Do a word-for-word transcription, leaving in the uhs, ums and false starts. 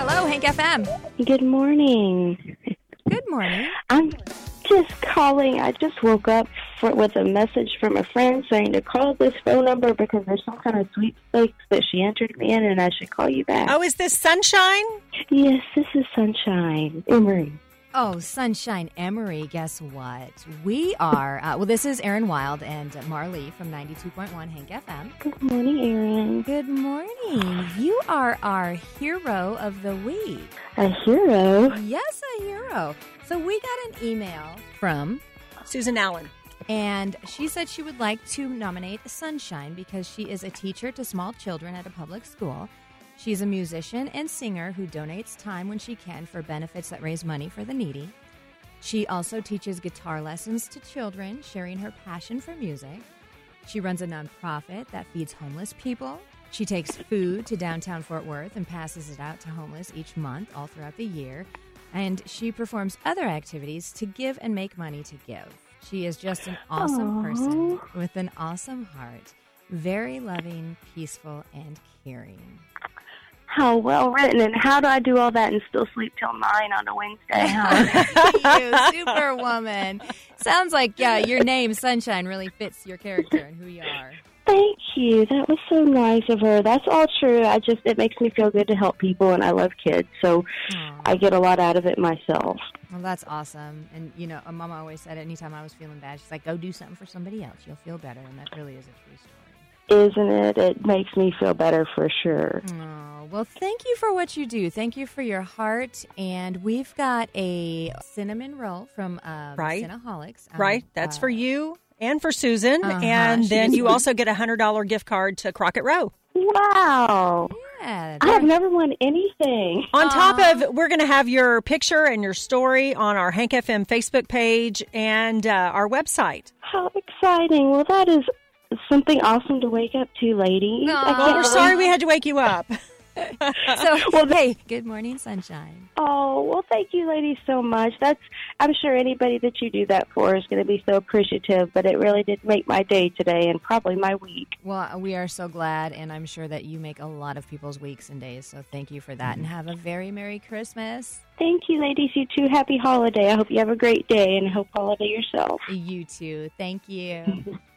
Hello, Hank F M. Good morning. Good morning. I'm just calling. I just woke up for, with a message from a friend saying to call this phone number because there's some kind of sweepstakes that she entered me in, and I should call you back. Oh, is this Sunshine? Yes, this is Sunshine Emery. Oh, Sunshine Emery, guess what? We are, uh, well, this is Erin Wild and Marley from ninety-two point one Hank F M. Good morning, Erin. Good morning. You are our hero of the week. A hero? Yes, a hero. So we got an email from Susan Allen. And she said she would like to nominate Sunshine because she is a teacher to small children at a public school. She's a musician and singer who donates time when she can for benefits that raise money for the needy. She also teaches guitar lessons to children, sharing her passion for music. She runs a nonprofit that feeds homeless people. She takes food to downtown Fort Worth and passes it out to homeless each month all throughout the year. And she performs other activities to give and make money to give. She is just an awesome Aww. person with an awesome heart. Very loving, peaceful, and caring. How well written. And how do I do all that and still sleep till nine on a Wednesday, huh? You superwoman. Sounds like, yeah, your name, Sunshine, really fits your character and who you are. Thank you. That was so nice of her. That's all true. I just, it makes me feel good to help people, and I love kids, so Aww. I get a lot out of it myself. Well, that's awesome. And, you know, Mama always said anytime I was feeling bad, she's like, go do something for somebody else. You'll feel better. And that really is a true story. Isn't it? It makes me feel better for sure. Oh, well, thank you for what you do. Thank you for your heart. And we've got a cinnamon roll from uh, Right. Cinnaholics. Um, Right. That's uh, for you and for Susan. Uh-huh. And She then gets- you also get a one hundred dollars gift card to Crockett Row. Wow. Yeah. I have never won anything. On top Aw. of, we're going to have your picture and your story on our Hank F M Facebook page and uh, our website. How exciting. Well, that is something awesome to wake up to, ladies. Aw. I Well, can't we're believe- sorry we had to wake you up. So, well, hey, good morning, Sunshine. Oh, well, thank you, ladies, so much. That's, I'm sure anybody that you do that for is going to be so appreciative, but it really did make my day today and probably my week. Well, we are so glad, and I'm sure that you make a lot of people's weeks and days, so thank you for that, and have a very Merry Christmas. Thank you, ladies. You too. Happy holiday. I hope you have a great day, and hope holiday yourself. You too. Thank you.